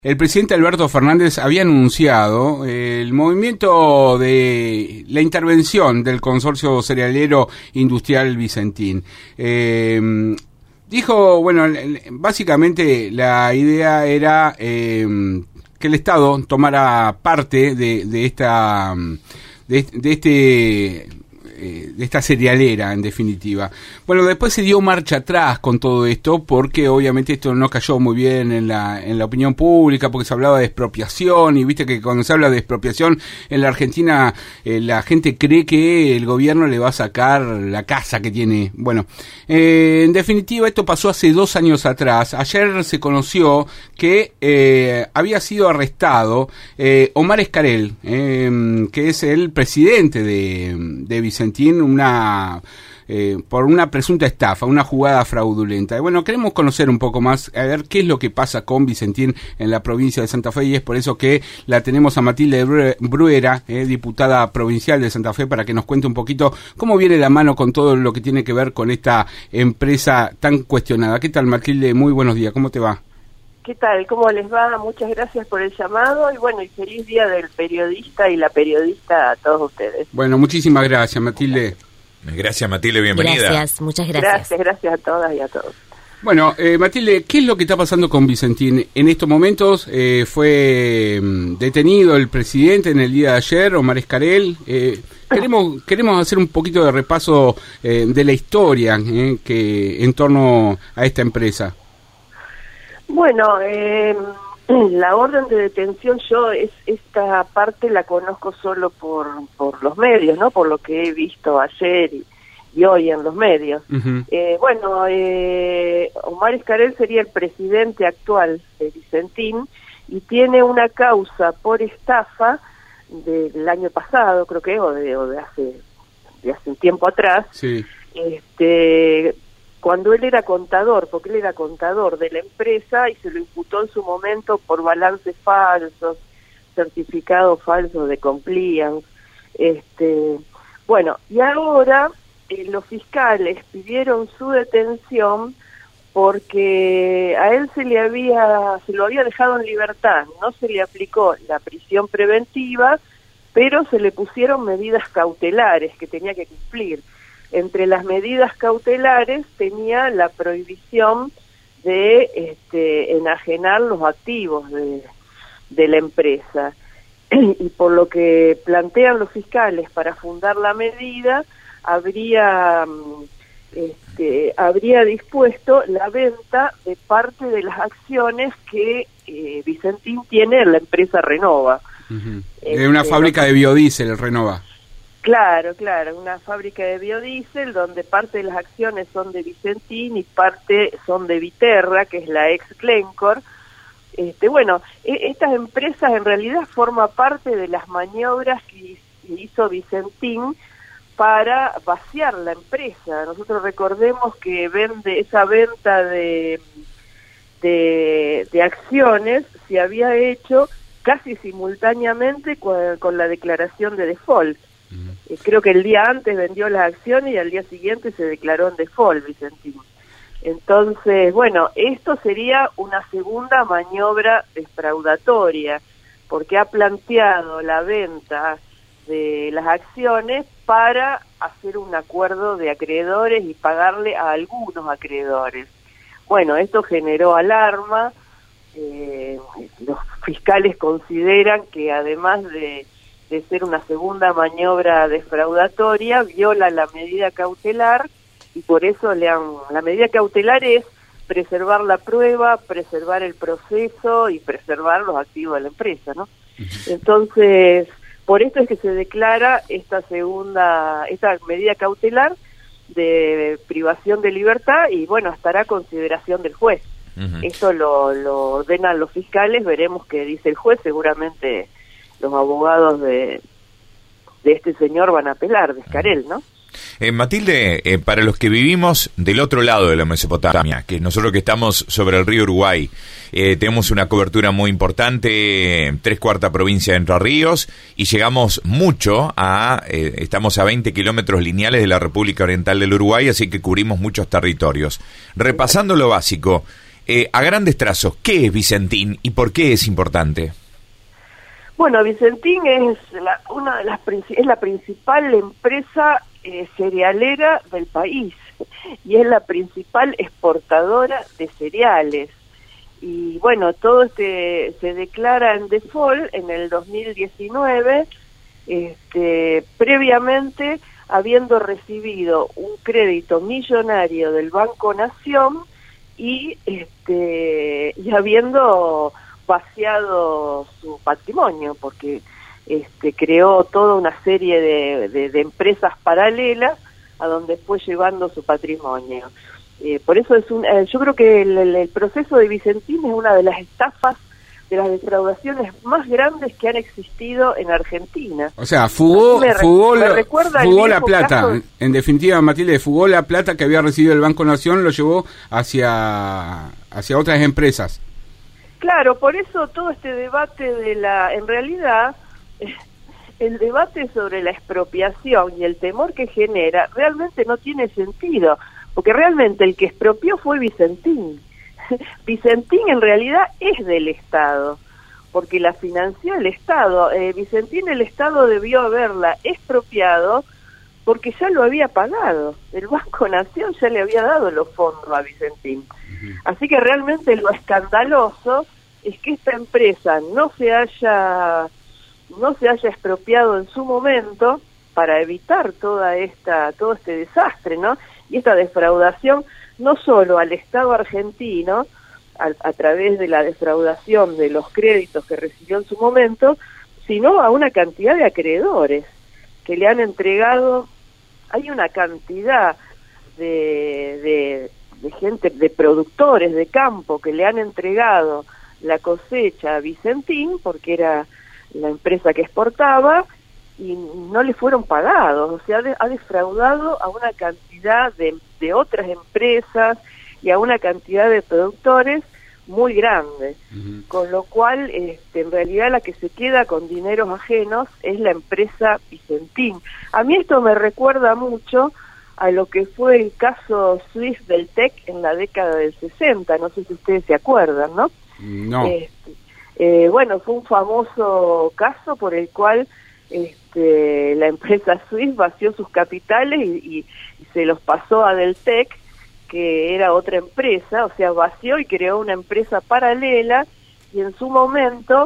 El presidente Alberto Fernández había anunciado el movimiento de la intervención del consorcio cerealero industrial Vicentín. Dijo, bueno, básicamente la idea era que el Estado tomara parte de esta cerealera, en definitiva. Bueno, después se dio marcha atrás con todo esto, porque obviamente esto no cayó muy bien en la opinión pública, porque se hablaba de expropiación, y viste que cuando se habla de expropiación en la Argentina, la gente cree que el gobierno le va a sacar la casa que tiene. Bueno, en definitiva, esto pasó hace 2 años atrás. Ayer se conoció que había sido arrestado Omar Escarel, que es el presidente de Vicentín, por una presunta estafa, una jugada fraudulenta. Bueno, queremos conocer un poco más, a ver qué es lo que pasa con Vicentín en la provincia de Santa Fe, y es por eso que la tenemos a Matilde Bruera, diputada provincial de Santa Fe, para que nos cuente un poquito cómo viene la mano con todo lo que tiene que ver con esta empresa tan cuestionada. ¿Qué tal, Matilde? Muy buenos días, ¿cómo te va? ¿Qué tal? ¿Cómo les va? Muchas gracias por el llamado y bueno, y feliz día del periodista y la periodista a todos ustedes. Bueno, muchísimas gracias, Matilde. Gracias, Matilde, bienvenida. Gracias, muchas gracias. Gracias a todas y a todos. Bueno, Matilde, ¿qué es lo que está pasando con Vicentín? En estos momentos fue detenido el presidente en el día de ayer, Omar Escarel. Queremos hacer un poquito de repaso de la historia que en torno a esta empresa. Bueno, la orden de detención, esta parte la conozco solo por los medios, ¿no? Por lo que he visto ayer y hoy en los medios. Uh-huh. Omar Escarel sería el presidente actual de Vicentín y tiene una causa por estafa del año pasado, creo que, o de hace un tiempo atrás. Sí. Cuando él era contador, porque él era contador de la empresa y se lo imputó en su momento por balances falsos, certificados falsos de compliance. Bueno, y ahora los fiscales pidieron su detención porque a él se lo había dejado en libertad, no se le aplicó la prisión preventiva, pero se le pusieron medidas cautelares que tenía que cumplir. Entre las medidas cautelares tenía la prohibición de enajenar los activos de la empresa. Y por lo que plantean los fiscales para fundar la medida, habría dispuesto la venta de parte de las acciones que Vicentín tiene en la empresa Renova. Uh-huh. De una fábrica de biodiesel, Renova. Claro, una fábrica de biodiesel donde parte de las acciones son de Vicentín y parte son de Viterra, que es la ex Glencore. Estas empresas en realidad forman parte de las maniobras que hizo Vicentín para vaciar la empresa. Nosotros recordemos que esa venta de acciones se había hecho casi simultáneamente con la declaración de default. Creo que el día antes vendió las acciones y al día siguiente se declaró en default Vicentín. Entonces, bueno, esto sería una segunda maniobra defraudatoria, porque ha planteado la venta de las acciones para hacer un acuerdo de acreedores y pagarle a algunos acreedores. Bueno, esto generó alarma. Los fiscales consideran que además de ser una segunda maniobra defraudatoria, viola la medida cautelar y por eso la medida cautelar es preservar la prueba, preservar el proceso y preservar los activos de la empresa, ¿no? Entonces, por esto es que se declara esta medida cautelar de privación de libertad y bueno, estará a consideración del juez. Uh-huh. Eso lo ordenan los fiscales, veremos qué dice el juez, seguramente los abogados de este señor van a apelar, de Escarel, ¿no? Matilde, para los que vivimos del otro lado de la Mesopotamia, que nosotros que estamos sobre el río Uruguay, tenemos una cobertura muy importante, 3/4 provincia de Entre Ríos, y llegamos mucho estamos a 20 kilómetros lineales de la República Oriental del Uruguay, así que cubrimos muchos territorios. Repasando lo básico, A grandes trazos, ¿qué es Vicentín y por qué es importante? Bueno, Vicentín es es la principal empresa cerealera del país y es la principal exportadora de cereales. Y bueno, todo se declara en default en el 2019, previamente habiendo recibido un crédito millonario del Banco Nación y habiendo vaciado su patrimonio, porque creó toda una serie de empresas paralelas a donde fue llevando su patrimonio. Por eso yo creo que el proceso de Vicentín es una de las estafas, de las defraudaciones más grandes que han existido en Argentina. O sea, fugó la plata. Caso. En definitiva, Matilde, fugó la plata que había recibido el Banco Nación, lo llevó hacia otras empresas. Claro, por eso todo este debate en realidad, el debate sobre la expropiación y el temor que genera realmente no tiene sentido, porque realmente el que expropió fue Vicentín. Vicentín en realidad es del Estado, porque la financió el Estado. Vicentín, el Estado debió haberla expropiado porque ya lo había pagado. El Banco Nación ya le había dado los fondos a Vicentín. Así que realmente lo escandaloso es que esta empresa no se haya expropiado en su momento para evitar todo este desastre, ¿no? Y esta defraudación no solo al Estado argentino, a través de la defraudación de los créditos que recibió en su momento, sino a una cantidad de acreedores que le han entregado. Hay una cantidad de gente, de productores de campo que le han entregado la cosecha a Vicentín, porque era la empresa que exportaba, y no le fueron pagados. O sea, ha defraudado a una cantidad de otras empresas y a una cantidad de productores muy grande, con lo cual en realidad la que se queda con dineros ajenos es la empresa Vicentín. A mí esto me recuerda mucho a lo que fue el caso Swift del TEC en la década del 60, no sé si ustedes se acuerdan, ¿no? No. Bueno, fue un famoso caso por el cual la empresa Swift vació sus capitales y se los pasó a Deltec, que era otra empresa, o sea, vació y creó una empresa paralela, y en su momento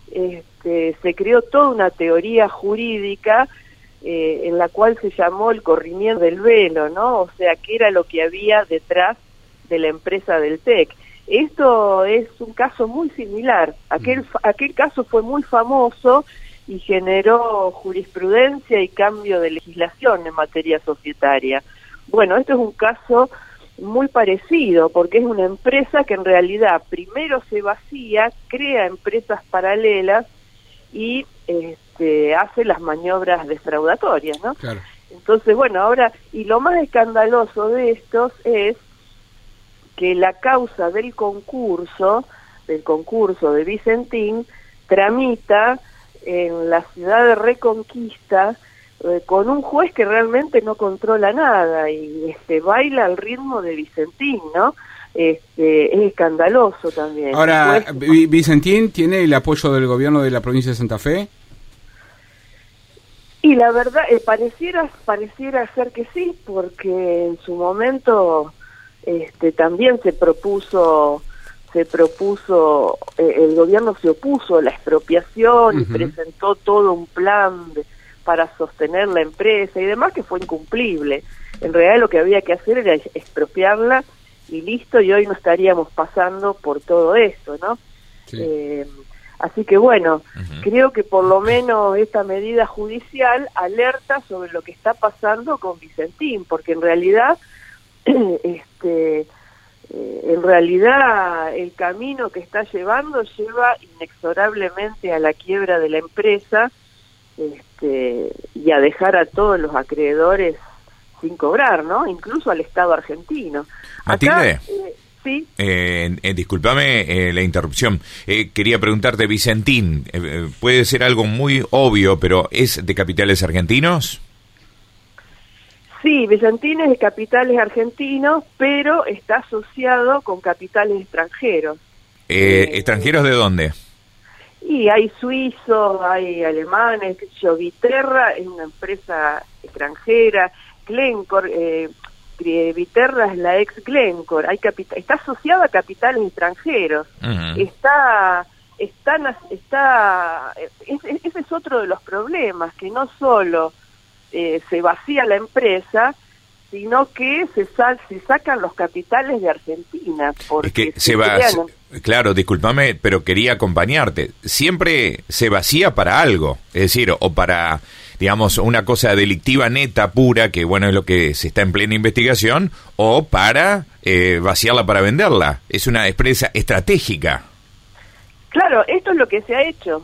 se creó toda una teoría jurídica en la cual se llamó el corrimiento del velo, ¿no? O sea, qué era lo que había detrás de la empresa Deltec. Esto es un caso muy similar. Aquel caso fue muy famoso y generó jurisprudencia y cambio de legislación en materia societaria. Bueno, esto es un caso muy parecido, porque es una empresa que en realidad primero se vacía, crea empresas paralelas y hace las maniobras defraudatorias, ¿no? Claro. Entonces, bueno, ahora, y lo más escandaloso de estos es que la causa del concurso de Vicentín, tramita en la ciudad de Reconquista con un juez que realmente no controla nada y baila al ritmo de Vicentín, ¿no? Es escandaloso también. Ahora, ¿Vicentín tiene el apoyo del gobierno de la provincia de Santa Fe? Y la verdad, pareciera ser que sí, porque en su momento también se propuso, el gobierno se opuso a la expropiación y presentó todo un plan para sostener la empresa y demás, que fue incumplible. En realidad lo que había que hacer era expropiarla y listo, y hoy no estaríamos pasando por todo esto, ¿no? Sí. Así que bueno, creo que por lo menos esta medida judicial alerta sobre lo que está pasando con Vicentín, porque en realidad el camino que está lleva inexorablemente a la quiebra de la empresa y a dejar a todos los acreedores sin cobrar, ¿no? Incluso al Estado argentino. Matilde, acá, sí. Discúlpame la interrupción. Quería preguntarte, Vicentín, puede ser algo muy obvio, pero ¿es de capitales argentinos? Sí, Vicentín es de capitales argentinos, pero está asociado con capitales extranjeros. ¿Extranjeros de dónde? Y hay suizos, hay alemanes, qué sé yo. Viterra es una empresa extranjera, Glencore, Viterra es la ex Glencore, está asociada a capitales extranjeros. Ese es otro de los problemas, que no solo se vacía la empresa, sino que se sacan los capitales de Argentina. Porque es que claro, discúlpame, pero quería acompañarte. Siempre se vacía para algo, es decir, o para, digamos, una cosa delictiva neta, pura, que bueno, es lo que se está en plena investigación, o para vaciarla para venderla. Es una empresa estratégica. Claro, esto es lo que se ha hecho,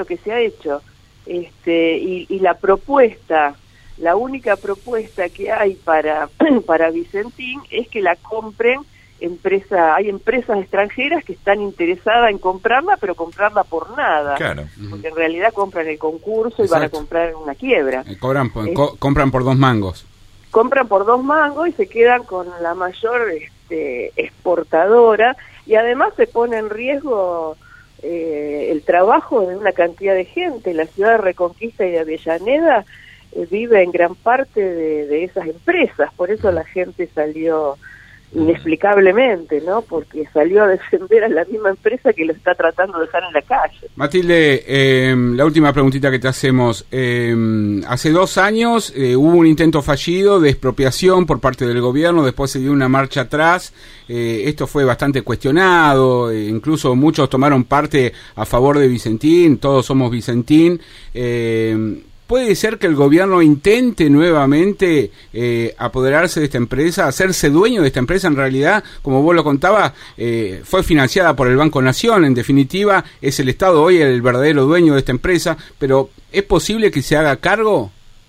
y la propuesta, la única propuesta que hay para Vicentín es que la compren hay empresas extranjeras que están interesadas en comprarla, pero comprarla por nada. Claro. Porque en realidad compran el concurso. Exacto. Y van a comprar en una quiebra. Compran por 2 mangos. Compran por 2 mangos y se quedan con la mayor exportadora, y además se pone en riesgo el trabajo de una cantidad de gente. La ciudad de Reconquista y de Avellaneda vive en gran parte de esas empresas, por eso la gente salió inexplicablemente, ¿no? Porque salió a defender a la misma empresa que lo está tratando de dejar en la calle. Matilde, la última preguntita que te hacemos. Hace 2 años hubo un intento fallido de expropiación por parte del gobierno, después se dio una marcha atrás. Esto fue bastante cuestionado, incluso muchos tomaron parte a favor de Vicentín, todos somos Vicentín. ¿Puede ser que el gobierno intente nuevamente apoderarse de esta empresa, hacerse dueño de esta empresa? En realidad, como vos lo contabas, fue financiada por el Banco Nación. En definitiva, es el Estado hoy el verdadero dueño de esta empresa, pero ¿es posible que se haga cargo?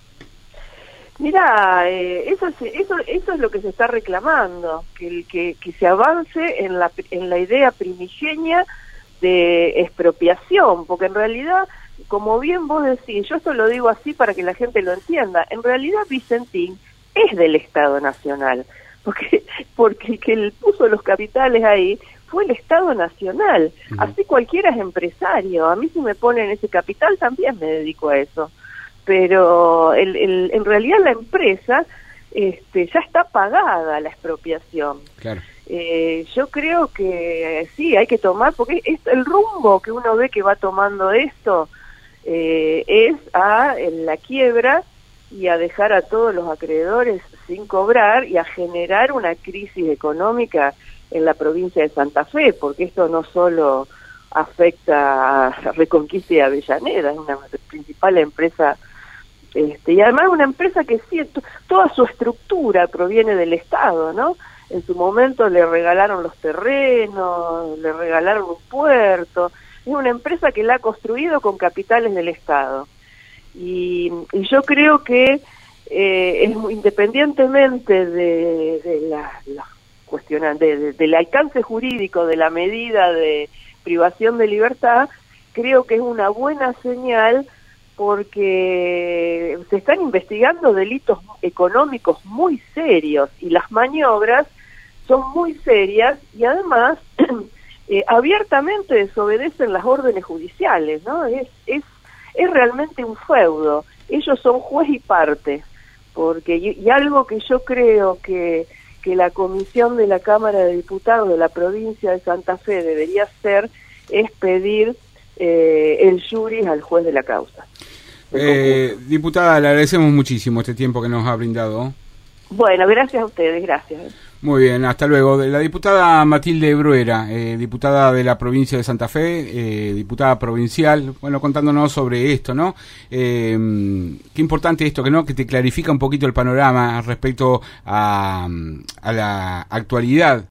Mira, eso es lo que se está reclamando, que se avance en la idea primigenia de expropiación, porque en realidad, como bien vos decís, yo esto lo digo así para que la gente lo entienda, en realidad Vicentín es del Estado Nacional, porque el que puso los capitales ahí fue el Estado Nacional. Así cualquiera es empresario. A mí, si me ponen ese capital, también me dedico a eso. Pero en realidad la empresa ya está pagada la expropiación. Claro. Yo creo que sí, hay que tomar, porque el rumbo que uno ve que va tomando esto es a la quiebra y a dejar a todos los acreedores sin cobrar y a generar una crisis económica en la provincia de Santa Fe, porque esto no solo afecta a Reconquista y Avellaneda, es una principal empresa, y además una empresa que sí, toda su estructura proviene del Estado, ¿no? En su momento le regalaron los terrenos, le regalaron un puerto. Es una empresa que la ha construido con capitales del Estado. Y yo creo que independientemente de la cuestión del alcance jurídico de la medida de privación de libertad, creo que es una buena señal, porque se están investigando delitos económicos muy serios y las maniobras son muy serias, y además abiertamente desobedecen las órdenes judiciales, ¿no? Es realmente un feudo. Ellos son juez y parte, porque y algo que yo creo que la comisión de la Cámara de Diputados de la provincia de Santa Fe debería hacer es pedir el juris al juez de la causa. Diputada, le agradecemos muchísimo este tiempo que nos ha brindado. Bueno, gracias a ustedes, gracias. Muy bien, hasta luego. La diputada Matilde Bruera, diputada de la provincia de Santa Fe, diputada provincial, bueno, contándonos sobre esto, ¿no? Qué importante esto, que te clarifica un poquito el panorama respecto a la actualidad